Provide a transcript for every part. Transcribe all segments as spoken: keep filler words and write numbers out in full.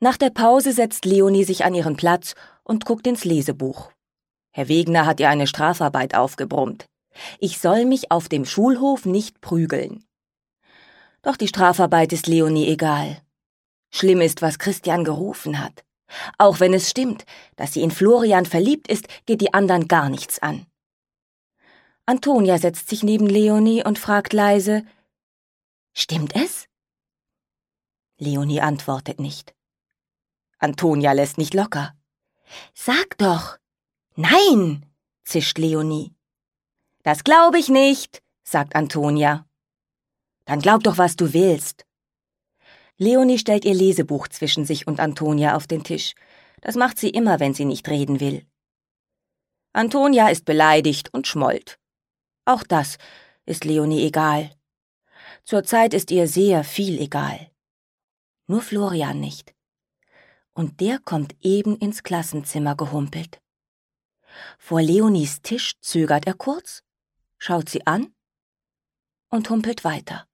Nach der Pause setzt Leonie sich an ihren Platz und guckt ins Lesebuch. Herr Wegner hat ihr eine Strafarbeit aufgebrummt. Ich soll mich auf dem Schulhof nicht prügeln. Doch die Strafarbeit ist Leonie egal. Schlimm ist, was Christian gerufen hat. Auch wenn es stimmt, dass sie in Florian verliebt ist, geht die anderen gar nichts an. Antonia setzt sich neben Leonie und fragt leise: »Stimmt es?« Leonie antwortet nicht. Antonia lässt nicht locker. »Sag doch!« »Nein«, zischt Leonie. »Das glaube ich nicht«, sagt Antonia. »Dann glaub doch, was du willst.« Leonie stellt ihr Lesebuch zwischen sich und Antonia auf den Tisch. Das macht sie immer, wenn sie nicht reden will. Antonia ist beleidigt und schmollt. Auch das ist Leonie egal. Zurzeit ist ihr sehr viel egal. Nur Florian nicht. Und der kommt eben ins Klassenzimmer gehumpelt. Vor Leonies Tisch zögert er kurz, schaut sie an und humpelt weiter.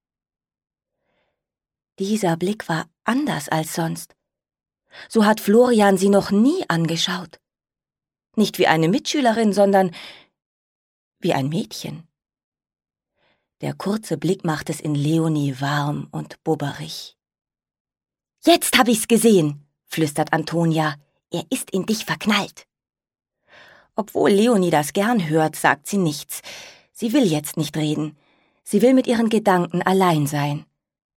Dieser Blick war anders als sonst. So hat Florian sie noch nie angeschaut. Nicht wie eine Mitschülerin, sondern wie ein Mädchen. Der kurze Blick macht es in Leonie warm und bubberig. »Jetzt hab ich's gesehen«, flüstert Antonia. »Er ist in dich verknallt.« Obwohl Leonie das gern hört, sagt sie nichts. Sie will jetzt nicht reden. Sie will mit ihren Gedanken allein sein.